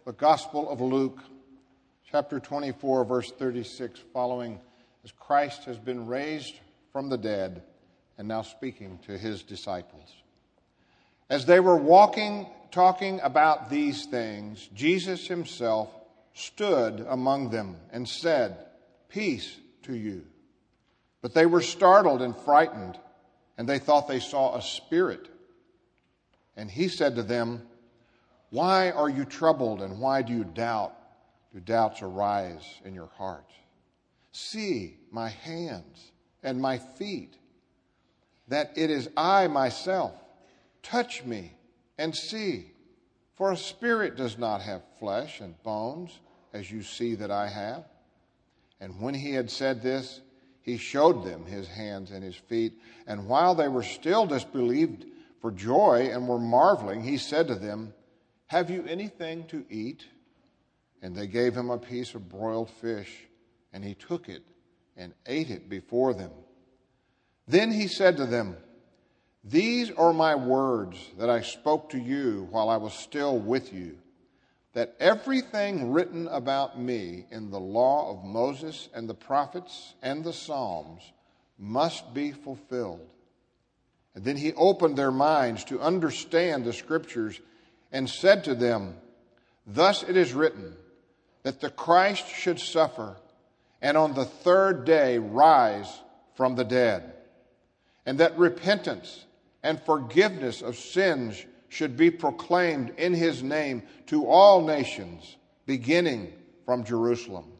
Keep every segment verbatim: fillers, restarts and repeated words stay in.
the Gospel of Luke, chapter twenty-four, verse thirty-six, following, as Christ has been raised from the dead and now speaking to his disciples. As they were walking, talking about these things, Jesus himself stood among them and said, "Peace to you." But they were startled and frightened, and they thought they saw a spirit. And he said to them, "Why are you troubled, and why do you doubt? Do doubts arise in your heart? See my hands and my feet, that it is I myself. Touch me and see, for a spirit does not have flesh and bones, as you see that I have." And when he had said this, he showed them his hands and his feet. And while they were still disbelieved for joy and were marveling, he said to them, "Have you anything to eat?" And they gave him a piece of broiled fish, and he took it and ate it before them. Then he said to them, "These are my words that I spoke to you while I was still with you, that everything written about me in the law of Moses and the prophets and the Psalms must be fulfilled." And then he opened their minds to understand the Scriptures and said to them, "Thus it is written, that the Christ should suffer and on the third day rise from the dead, and that repentance and forgiveness of sins should be proclaimed in his name to all nations, beginning from Jerusalem.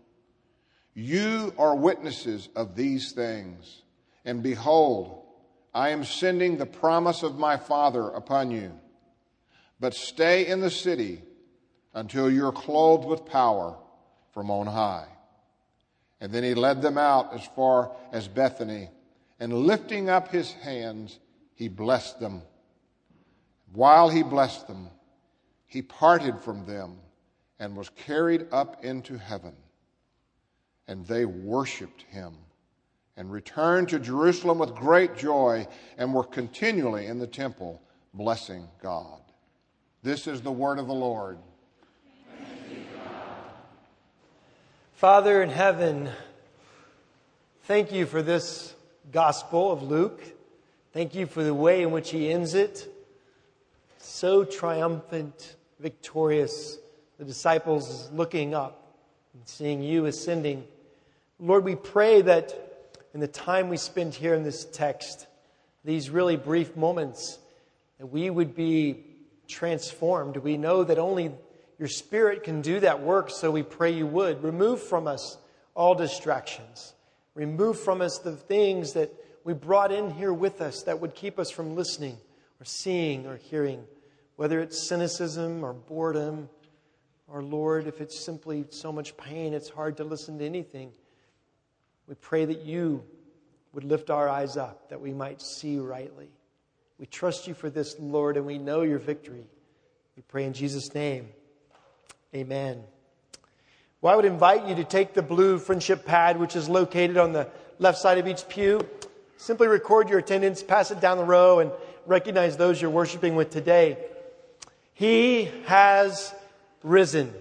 You are witnesses of these things, and behold, I am sending the promise of my Father upon you. But stay in the city until you're clothed with power from on high." And then he led them out as far as Bethany, and lifting up his hands, he blessed them. While he blessed them, he parted from them and was carried up into heaven. And they worshiped him and returned to Jerusalem with great joy and were continually in the temple blessing God. This is the word of the Lord. Father in heaven, thank you for this Gospel of Luke. Thank you for the way in which he ends it. So triumphant, victorious, the disciples looking up and seeing you ascending. Lord, we pray that in the time we spend here in this text, these really brief moments, that we would be transformed. We know that only your Spirit can do that work, so we pray you would. Remove from us all distractions. Remove from us the things that we brought in here with us that would keep us from listening or seeing or hearing, whether it's cynicism or boredom, or, Lord, if it's simply so much pain, it's hard to listen to anything. We pray that you would lift our eyes up, that we might see rightly. We trust you for this, Lord, and we know your victory. We pray in Jesus' name. Amen. Well, I would invite you to take the blue friendship pad, which is located on the left side of each pew. Simply record your attendance, pass it down the row, and recognize those you're worshiping with today. He has risen.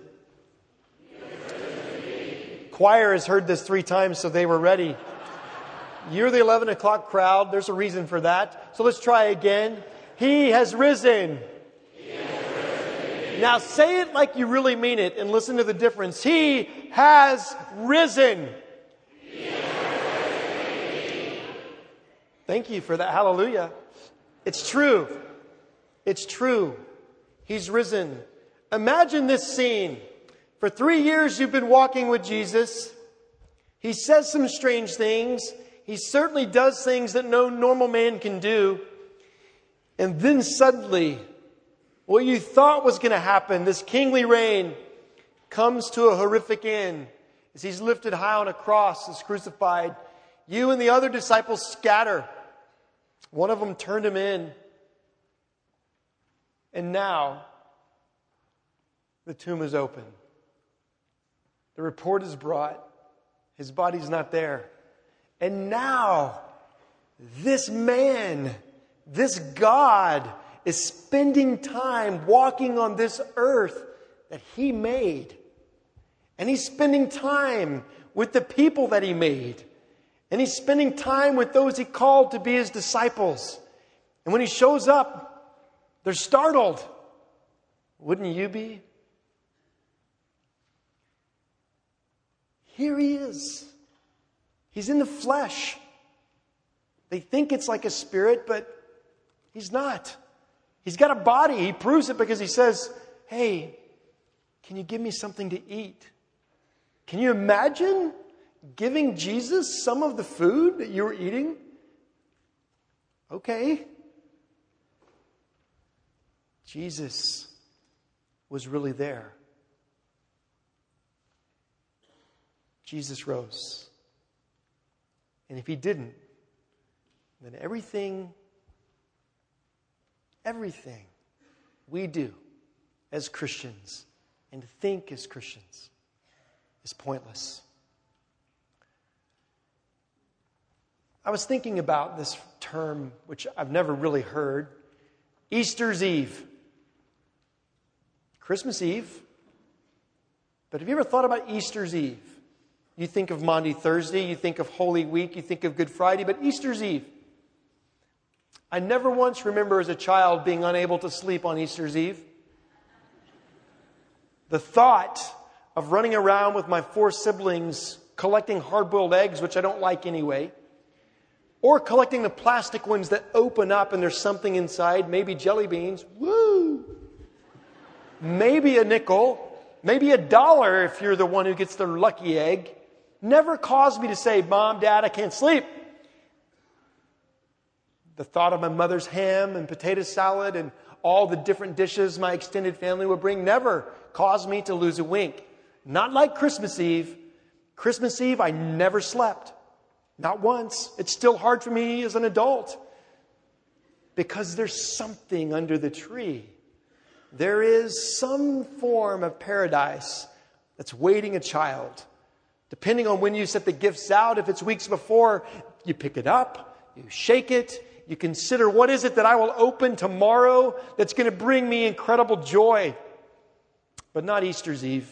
Choir has heard this three times, so they were ready. You're the eleven o'clock crowd. There's a reason for that. So let's try again. He has risen. He has risen. Now say it like you really mean it and listen to the difference. He has risen. He has risen. Thank you for that. Hallelujah. It's true. It's true. He's risen. Imagine this scene. For three years you've been walking with Jesus. He says some strange things. He certainly does things that no normal man can do. And then suddenly, what you thought was going to happen, this kingly reign, comes to a horrific end. As he's lifted high on a cross, is crucified. You and the other disciples scatter. One of them turned him in. And now, the tomb is open. The report is brought. His body's not there. And now, this man, this God, is spending time walking on this earth that he made. And he's spending time with the people that he made. And he's spending time with those he called to be his disciples. And when he shows up, they're startled. Wouldn't you be? Here he is. He's in the flesh. They think it's like a spirit, but he's not. He's got a body. He proves it because he says, hey, can you give me something to eat? Can you imagine giving Jesus some of the food that you were eating? Okay. Jesus was really there. Jesus rose. And if he didn't, then everything, everything we do as Christians and think as Christians is pointless. I was thinking about this term, which I've never really heard, Easter's Eve. Christmas Eve. But have you ever thought about Easter's Eve? You think of Maundy Thursday, you think of Holy Week, you think of Good Friday, but Easter's Eve. I never once remember as a child being unable to sleep on Easter's Eve. The thought of running around with my four siblings collecting hard-boiled eggs, which I don't like anyway, or collecting the plastic ones that open up and there's something inside, maybe jelly beans, woo! Maybe a nickel, maybe a dollar if you're the one who gets the lucky egg, never caused me to say, Mom, Dad, I can't sleep. The thought of my mother's ham and potato salad and all the different dishes my extended family would bring never caused me to lose a wink. Not like Christmas Eve. Christmas Eve, I never slept. Not once. It's still hard for me as an adult. Because there's something under the tree. There is some form of paradise that's waiting a child. Depending on when you set the gifts out, if it's weeks before, you pick it up, you shake it, you consider what is it that I will open tomorrow that's going to bring me incredible joy. But not Easter's Eve.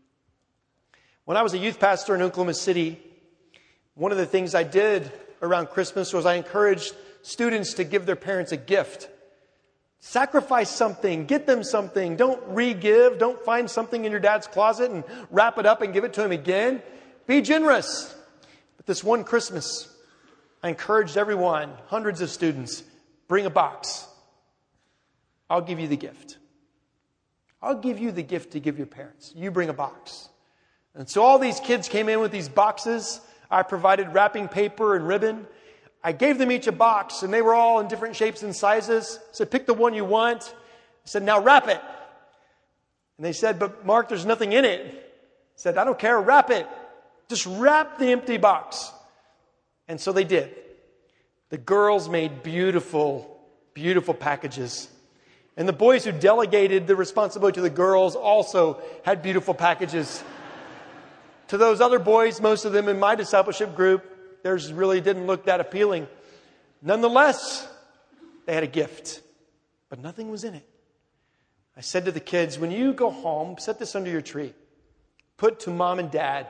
When I was a youth pastor in Oklahoma City, one of the things I did around Christmas was I encouraged students to give their parents a gift. Sacrifice something, get them something. Don't re-give. Don't find something in your dad's closet and wrap it up and give it to him again. Be generous. But this one Christmas, I encouraged everyone, hundreds of students, bring a box. I'll give you the gift. I'll give you the gift to give your parents. You bring a box. And so all these kids came in with these boxes. I provided wrapping paper and ribbon. I gave them each a box, and they were all in different shapes and sizes. I said, pick the one you want. I said, now wrap it. And they said, but Mark, there's nothing in it. I said, I don't care, wrap it. Just wrap the empty box. And so they did. The girls made beautiful, beautiful packages. And the boys who delegated the responsibility to the girls also had beautiful packages. To those other boys, most of them in my discipleship group, theirs really didn't look that appealing. Nonetheless, they had a gift, but nothing was in it. I said to the kids, when you go home, set this under your tree. Put to Mom and Dad.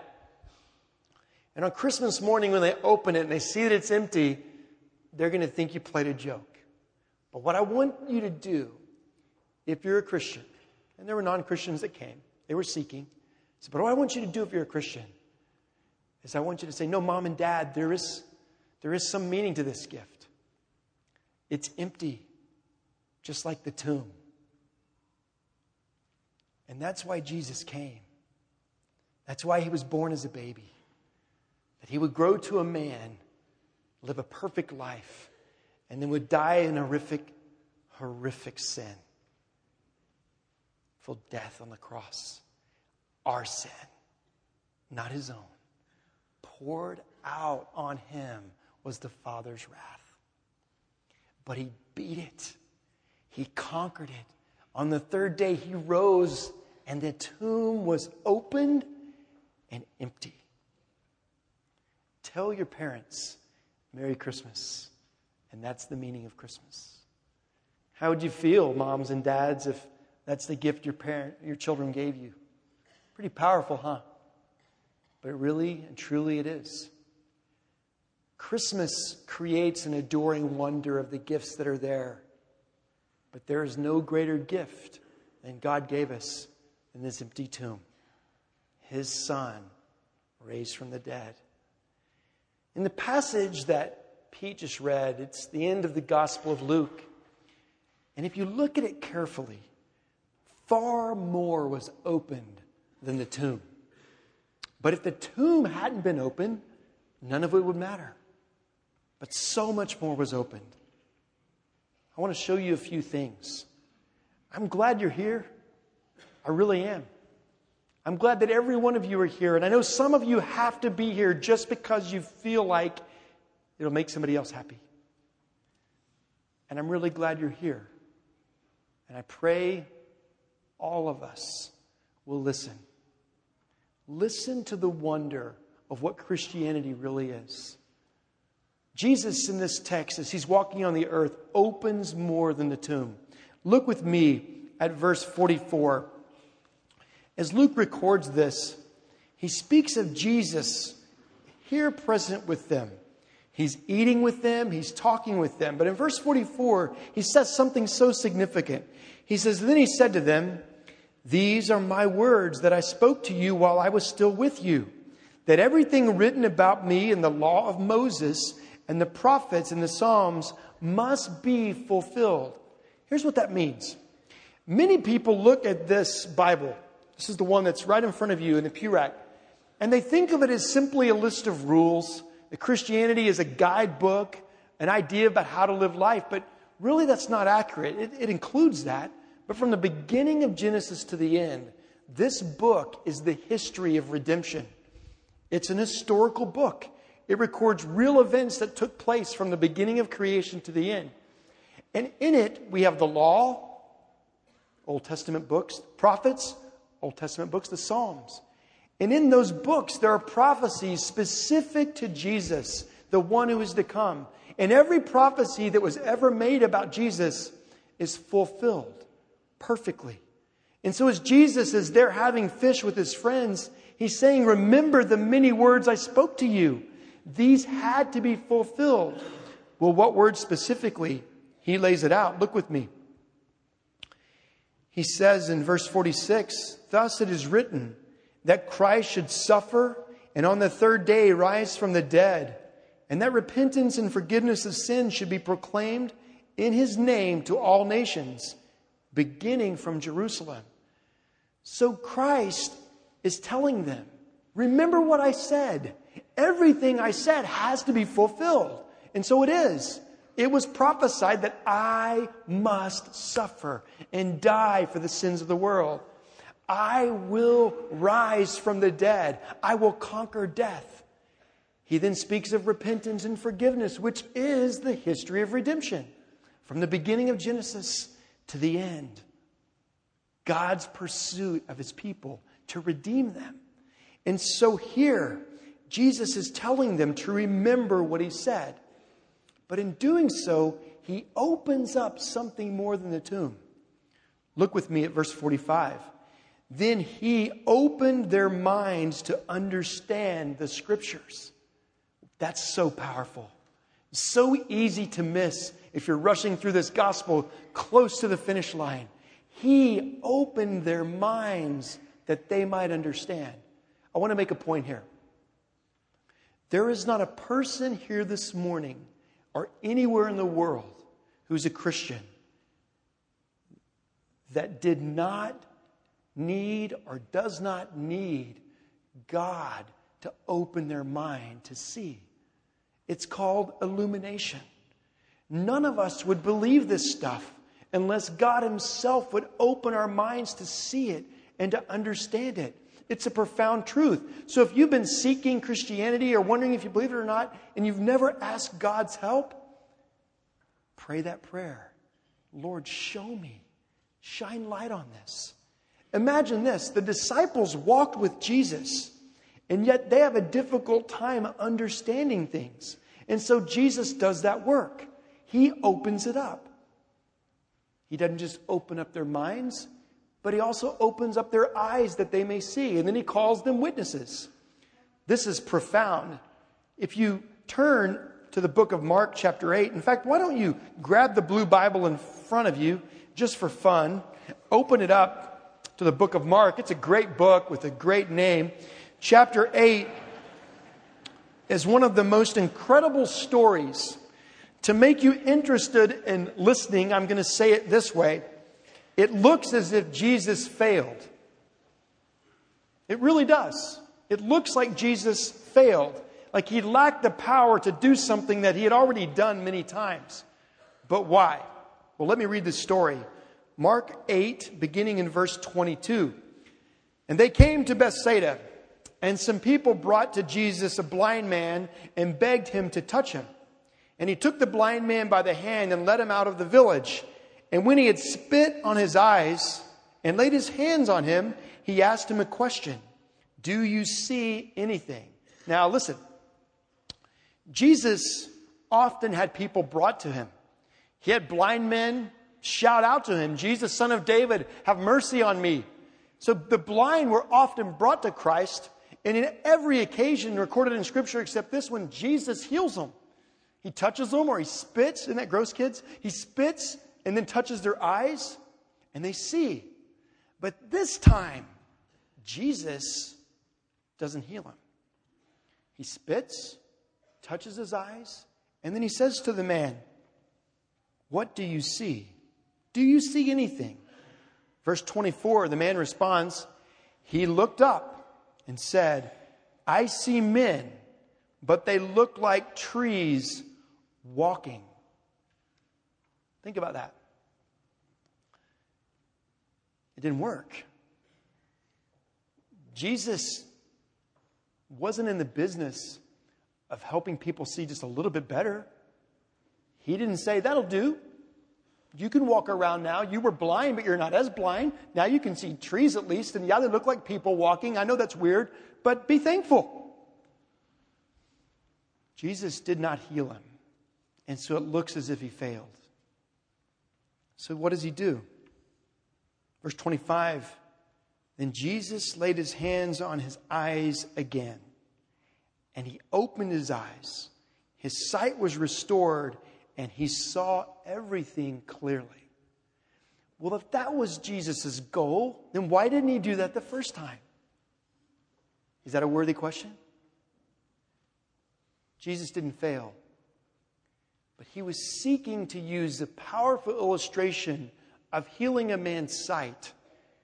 And on Christmas morning, when they open it and they see that it's empty, they're going to think you played a joke. But what I want you to do, if you're a Christian, and there were non-Christians that came, they were seeking. I said, but what I want you to do if you're a Christian is I want you to say, no, Mom and Dad, there is, there is some meaning to this gift. It's empty, just like the tomb. And that's why Jesus came. That's why he was born as a baby. That he would grow to a man, live a perfect life, and then would die in horrific, horrific sin. Full death on the cross. Our sin, not his own. Poured out on him was the Father's wrath. But he beat it. He conquered it. On the third day, he rose, and the tomb was opened and empty. Tell your parents, Merry Christmas. And that's the meaning of Christmas. How would you feel, moms and dads, if That's the gift your parent, your children gave you. Pretty powerful, huh? But really and truly it is. Christmas creates an adoring wonder of the gifts that are there. But there is no greater gift than God gave us than this empty tomb. His Son raised from the dead. In the passage that Pete just read, it's the end of the Gospel of Luke. And if you look at it carefully, far more was opened than the tomb. But if the tomb hadn't been opened, none of it would matter. But so much more was opened. I want to show you a few things. I'm glad you're here. I really am. I'm glad that every one of you are here. And I know some of you have to be here just because you feel like it'll make somebody else happy. And I'm really glad you're here. And I pray all of us will listen. Listen to the wonder of what Christianity really is. Jesus in this text, as he's walking on the earth, opens more than the tomb. Look with me at verse forty-four. As Luke records this, he speaks of Jesus here present with them. He's eating with them, he's talking with them. But in verse forty-four, he says something so significant. He says, "Then he said to them, 'These are my words that I spoke to you while I was still with you, that everything written about me in the law of Moses and the prophets and the Psalms must be fulfilled.'" Here's what that means. Many people look at this Bible. This is the one that's right in front of you in the pew rack. And they think of it as simply a list of rules. That Christianity is a guidebook, an idea about how to live life. But really that's not accurate. It, it includes that. But from the beginning of Genesis to the end, this book is the history of redemption. It's an historical book. It records real events that took place from the beginning of creation to the end. And in it, we have the law, Old Testament books, prophets, Old Testament books, the Psalms. And in those books, there are prophecies specific to Jesus, the one who is to come. And every prophecy that was ever made about Jesus is fulfilled perfectly. And so as Jesus is there having fish with his friends, he's saying, "Remember the many words I spoke to you." These had to be fulfilled. Well, what words specifically? He lays it out. Look with me. He says in verse forty-six, "Thus it is written that Christ should suffer and on the third day rise from the dead, and that repentance and forgiveness of sins should be proclaimed in his name to all nations, beginning from Jerusalem." So Christ is telling them, remember what I said. Everything I said has to be fulfilled. And so it is. It was prophesied that I must suffer and die for the sins of the world. I will rise from the dead. I will conquer death. He then speaks of repentance and forgiveness, which is the history of redemption. From the beginning of Genesis to the end. God's pursuit of his people to redeem them. And so here, Jesus is telling them to remember what he said. But in doing so, he opens up something more than the tomb. Look with me at verse forty-five. "Then he opened their minds to understand the scriptures." That's so powerful. So easy to miss if you're rushing through this gospel close to the finish line. He opened their minds that they might understand. I want to make a point here. There is not a person here this morning or anywhere in the world who's a Christian that did not need or does not need God to open their mind to see. It's called illumination. None of us would believe this stuff unless God himself would open our minds to see it and to understand it. It's a profound truth. So if you've been seeking Christianity or wondering if you believe it or not, and you've never asked God's help, pray that prayer. Lord, show me. Shine light on this. Imagine this. The disciples walked with Jesus, and yet they have a difficult time understanding things. And so Jesus does that work. He opens it up. He doesn't just open up their minds, but he also opens up their eyes that they may see. And then he calls them witnesses. This is profound. If you turn to the book of Mark chapter eight, in fact, why don't you grab the blue Bible in front of you just for fun, open it up to the book of Mark. It's a great book with a great name. Chapter eight is one of the most incredible stories. To make you interested in listening, I'm going to say it this way. It looks as if Jesus failed. It really does. It looks like Jesus failed. Like he lacked the power to do something that he had already done many times. But why? Well, let me read the story. Mark eight, beginning in verse twenty-two. And they came to Bethsaida, and some people brought to Jesus a blind man and begged him to touch him. And he took the blind man by the hand and led him out of the village. And when he had spit on his eyes and laid his hands on him, he asked him a question. Do you see anything? Now listen. Jesus often had people brought to him. He had blind men shout out to him, Jesus, Son of David, have mercy on me. So the blind were often brought to Christ. And in every occasion recorded in Scripture except this one, Jesus heals them. He touches them or he spits. Isn't that gross, kids? He spits and then touches their eyes and they see. But this time, Jesus doesn't heal him. He spits, touches his eyes, and then he says to the man, what do you see? Do you see anything? Verse twenty-four, the man responds, he looked up and said, I see men, but they look like trees walking. Think about that. It didn't work. Jesus wasn't in the business of helping people see just a little bit better. He didn't say, that'll do. You can walk around now. You were blind, but you're not as blind. Now you can see trees at least. And yeah, they look like people walking. I know that's weird, but be thankful. Jesus did not heal him. And so it looks as if he failed. So what does he do? Verse twenty-five, then Jesus laid his hands on his eyes again. And he opened his eyes. His sight was restored. And he saw everything clearly. Well, if that was Jesus' goal, then why didn't he do that the first time? Is that a worthy question? Jesus didn't fail. But he was seeking to use the powerful illustration of healing a man's sight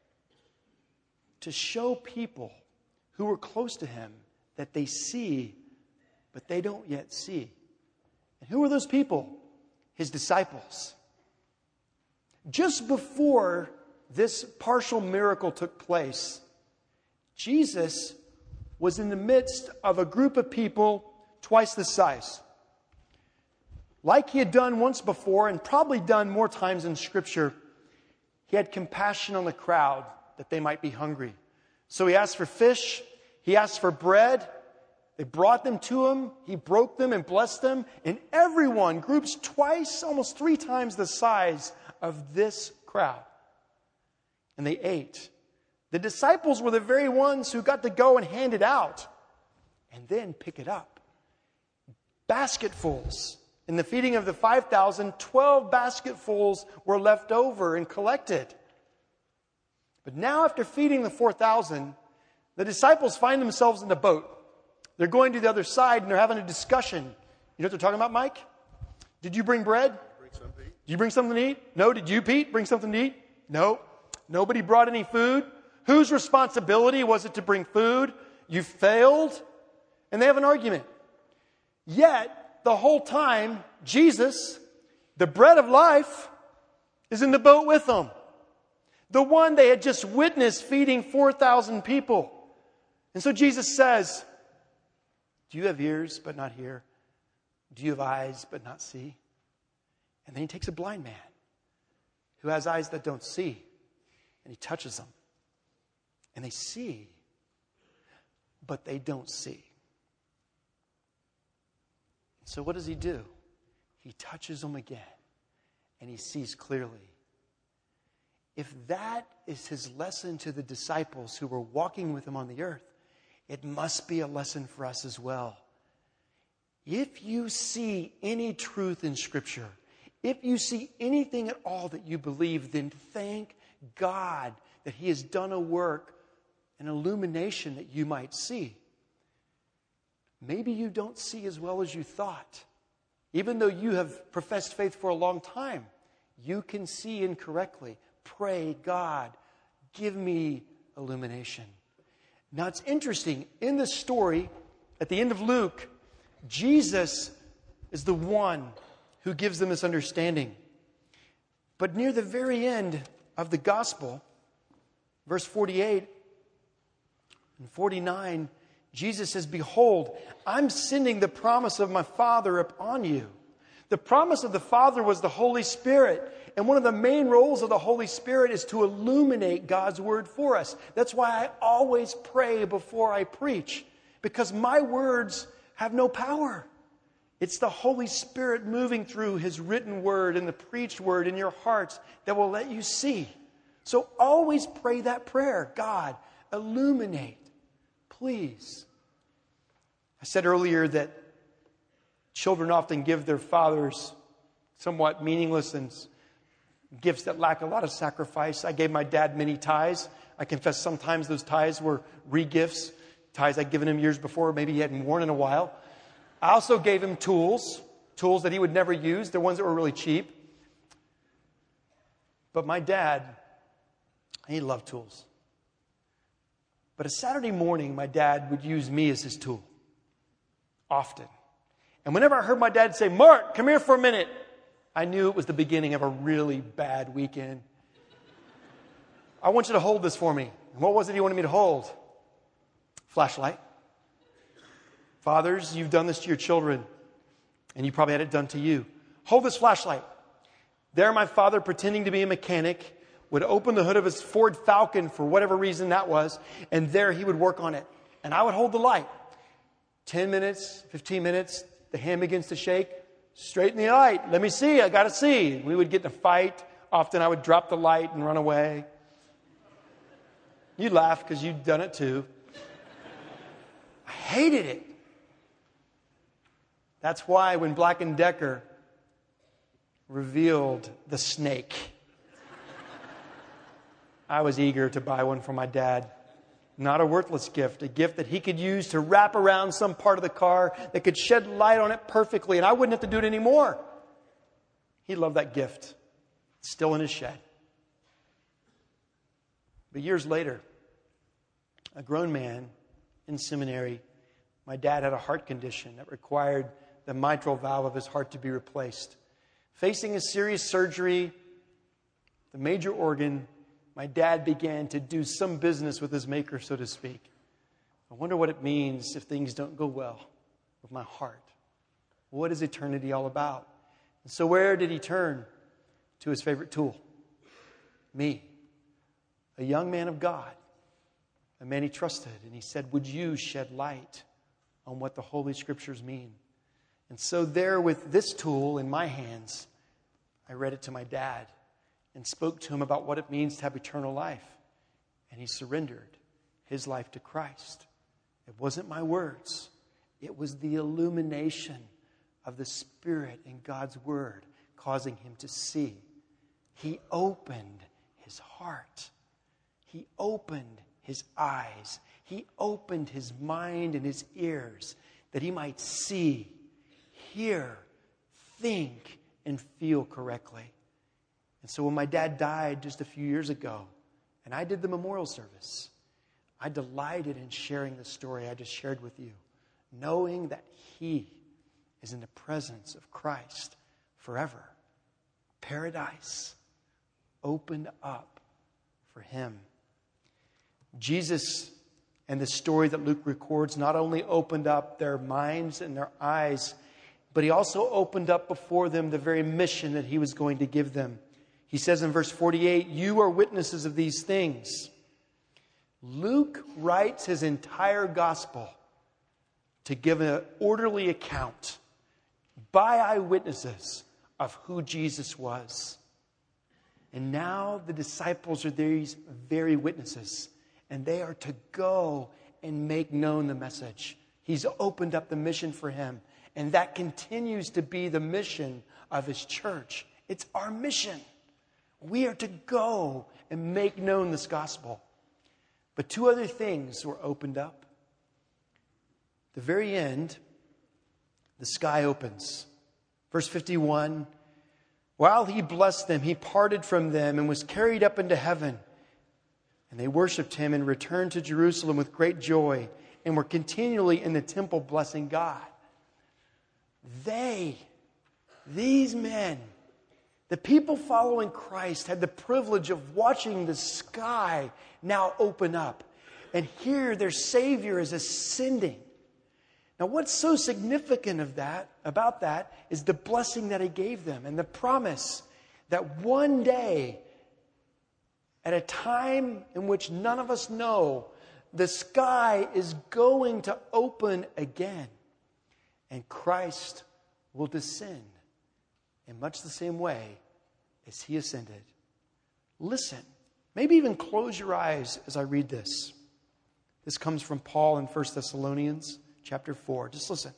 to show people who were close to him that they see, but they don't yet see. And who are those people? His disciples. Just before this partial miracle took place, Jesus was in the midst of a group of people twice the size. Like he had done once before and probably done more times in Scripture, he had compassion on the crowd that they might be hungry. So he asked for fish, he asked for bread. They brought them to him. He broke them and blessed them. And everyone, groups twice, almost three times the size of this crowd. And they ate. The disciples were the very ones who got to go and hand it out. And then pick it up. Basketfuls. In the feeding of the five thousand, twelve basketfuls were left over and collected. But now after feeding the four thousand, the disciples find themselves in the boat. They're going to the other side and they're having a discussion. You know what they're talking about, Mike? Did you bring bread? Bring something to eat. Did you bring something to eat? No. Did you, Pete, bring something to eat? No. Nobody brought any food. Whose responsibility was it to bring food? You failed. And they have an argument. Yet, the whole time, Jesus, the bread of life, is in the boat with them. The one they had just witnessed feeding four thousand people. And so Jesus says, do you have ears but not hear? Do you have eyes but not see? And then he takes a blind man who has eyes that don't see. And he touches them. And they see, but they don't see. So what does he do? He touches them again. And he sees clearly. if that is his lesson to the disciples who were walking with him on the earth, it must be a lesson for us as well. If you see any truth in Scripture, if you see anything at all that you believe, then thank God that he has done a work, an illumination that you might see. Maybe you don't see as well as you thought. Even though you have professed faith for a long time, you can see incorrectly. Pray, God, give me illumination. Now it's interesting, in this story, at the end of Luke, Jesus is the one who gives them this understanding. But near the very end of the gospel, verse forty-eight and forty-nine, Jesus says, behold, I'm sending the promise of my Father upon you. The promise of the Father was the Holy Spirit. And one of the main roles of the Holy Spirit is to illuminate God's word for us. That's why I always pray before I preach, because my words have no power. It's the Holy Spirit moving through his written word and the preached word in your hearts that will let you see. So always pray that prayer. God, illuminate, please. I said earlier that children often give their fathers somewhat meaningless and gifts that lack a lot of sacrifice. I gave my dad many tithes. I confess sometimes those tithes were re-gifts, tithes I'd given him years before, maybe he hadn't worn in a while. I also gave him tools, tools that he would never use. They're ones that were really cheap. But my dad, he loved tools. But a Saturday morning, my dad would use me as his tool. Often. And whenever I heard my dad say, Mark, come here for a minute, I knew it was the beginning of a really bad weekend. I want you to hold this for me. And what was it he wanted me to hold? Flashlight. Fathers, you've done this to your children, and you probably had it done to you. Hold this flashlight. There my father, pretending to be a mechanic, would open the hood of his Ford Falcon for whatever reason that was, and there he would work on it. And I would hold the light. Ten minutes, fifteen minutes, the hand begins to shake. Straighten the light. Let me see. I got to see. We would get in a fight. Often I would drop the light and run away. You'd laugh because you'd done it too. I hated it. That's why when Black and Decker revealed the snake, I was eager to buy one for my dad. Not a worthless gift, a gift that he could use to wrap around some part of the car that could shed light on it perfectly, and I wouldn't have to do it anymore. He loved that gift. It's still in his shed. But years later, a grown man in seminary, my dad had a heart condition that required the mitral valve of his heart to be replaced. Facing a serious surgery, the major organ, my dad began to do some business with his maker, so to speak. I wonder what it means if things don't go well with my heart. What is eternity all about? And so where did he turn? To his favorite tool. Me. A young man of God. A man he trusted. And he said, would you shed light on what the Holy Scriptures mean? And so there with this tool in my hands, I read it to my dad and spoke to him about what it means to have eternal life. And he surrendered his life to Christ. It wasn't my words. It was the illumination of the Spirit in God's Word causing him to see. He opened his heart. He opened his eyes. He opened his mind and his ears that he might see, hear, think, and feel correctly. And so when my dad died just a few years ago, and I did the memorial service, I delighted in sharing the story I just shared with you, knowing that he is in the presence of Christ forever. Paradise opened up for him. Jesus and the story that Luke records not only opened up their minds and their eyes, but he also opened up before them the very mission that he was going to give them. He says in verse forty-eight, you are witnesses of these things. Luke writes his entire gospel to give an orderly account by eyewitnesses of who Jesus was. And now the disciples are these very witnesses. And they are to go and make known the message. He's opened up the mission for him. And that continues to be the mission of his church. It's our mission. We are to go and make known this gospel. But two other things were opened up. At the very end, the sky opens. Verse fifty-one, while he blessed them, he parted from them and was carried up into heaven. And they worshiped him and returned to Jerusalem with great joy and were continually in the temple blessing God. They, these men, the people following Christ, had the privilege of watching the sky now open up. And here their Savior is ascending. Now, what's so significant of that, about that is the blessing that he gave them and the promise that one day, at a time in which none of us know, the sky is going to open again and Christ will descend in much the same way as he ascended. Listen, maybe even close your eyes as I read this. This comes from Paul in First Thessalonians chapter four. Just listen.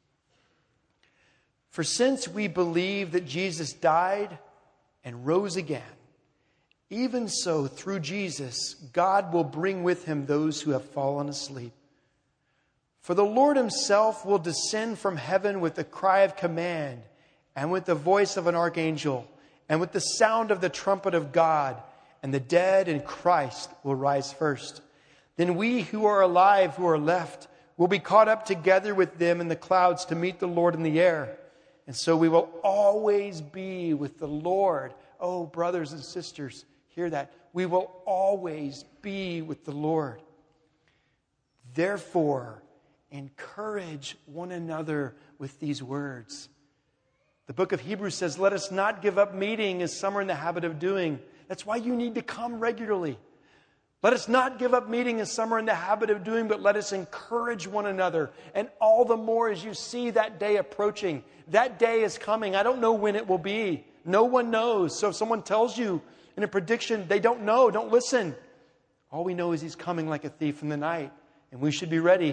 For since we believe that Jesus died and rose again, even so through Jesus, God will bring with him those who have fallen asleep. For the Lord himself will descend from heaven with a cry of command and with the voice of an archangel and with the sound of the trumpet of God, and the dead in Christ will rise first. Then we who are alive, who are left, will be caught up together with them in the clouds to meet the Lord in the air. And so we will always be with the Lord. Oh, brothers and sisters, hear that. We will always be with the Lord. Therefore, encourage one another with these words. The book of Hebrews says, let us not give up meeting as some are in the habit of doing. That's why you need to come regularly. Let us not give up meeting as some are in the habit of doing, but let us encourage one another. And all the more as you see that day approaching. That day is coming. I don't know when it will be. No one knows. So if someone tells you in a prediction they don't know, don't listen. All we know is he's coming like a thief in the night. And we should be ready.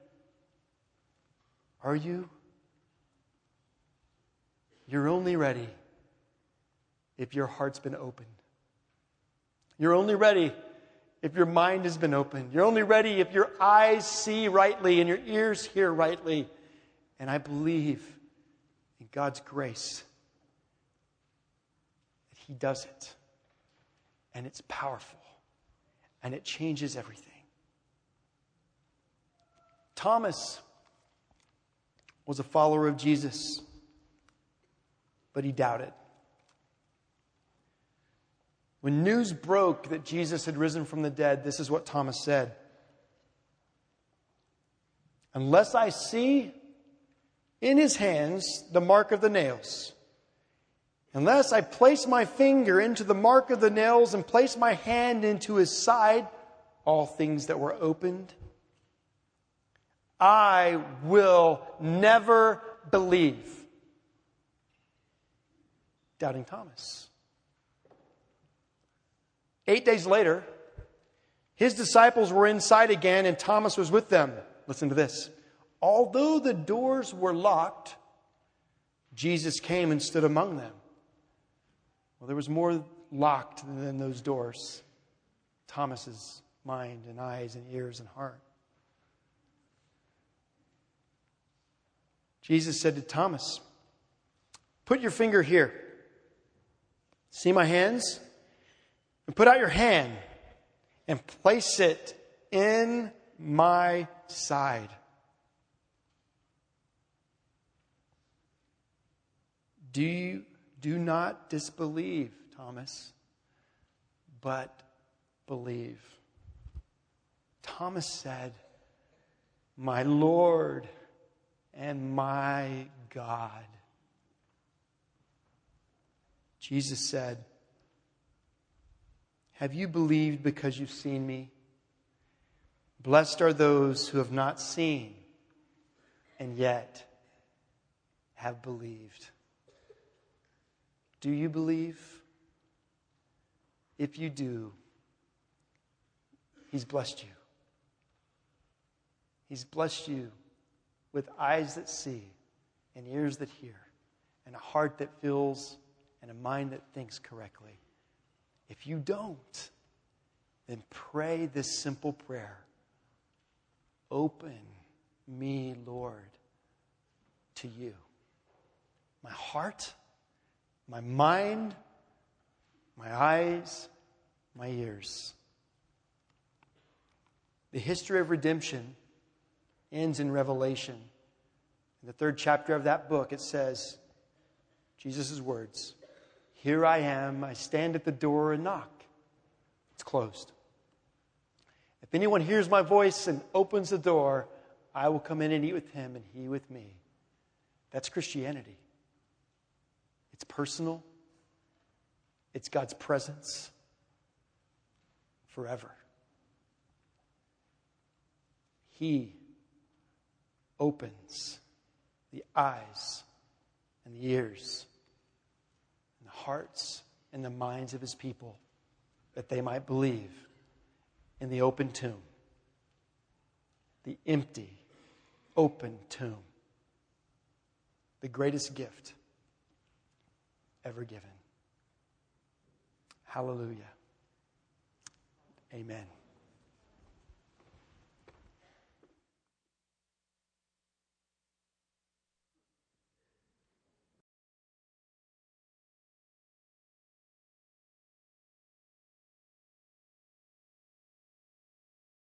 Are you? You're only ready if your heart's been opened. You're only ready if your mind has been opened. You're only ready if your eyes see rightly and your ears hear rightly. And I believe in God's grace that he does it. And it's powerful. And it changes everything. Thomas was a follower of Jesus, but he doubted. When news broke that Jesus had risen from the dead, this is what Thomas said. Unless I see in his hands the mark of the nails, unless I place my finger into the mark of the nails and place my hand into his side, all things that were opened, I will never believe. Doubting Thomas. Eight days later, his disciples were inside again and Thomas was with them. Listen to this. Although the doors were locked, Jesus came and stood among them. Well, there was more locked than those doors. Thomas's mind and eyes and ears and heart. Jesus said to Thomas, put your finger here. See my hands? And put out your hand and place it in my side. Do you do not disbelieve, Thomas, but believe. Thomas said, my Lord and my God. Jesus said, have you believed because you've seen me? Blessed are those who have not seen and yet have believed. Do you believe? If you do, He's blessed you. He's blessed you with eyes that see and ears that hear and a heart that feels and a mind that thinks correctly. If you don't, then pray this simple prayer. Open me, Lord, to you. My heart, my mind, my eyes, my ears. The history of redemption ends in Revelation. In the third chapter of that book, it says, Jesus' words, "Here I am, I stand at the door and knock." It's closed. If anyone hears my voice and opens the door, I will come in and eat with him and he with me. That's Christianity. It's personal. It's God's presence forever. He opens the eyes and the ears and the hearts and the minds of His people that they might believe in the open tomb, the empty, open tomb, the greatest gift ever given. Hallelujah. Amen.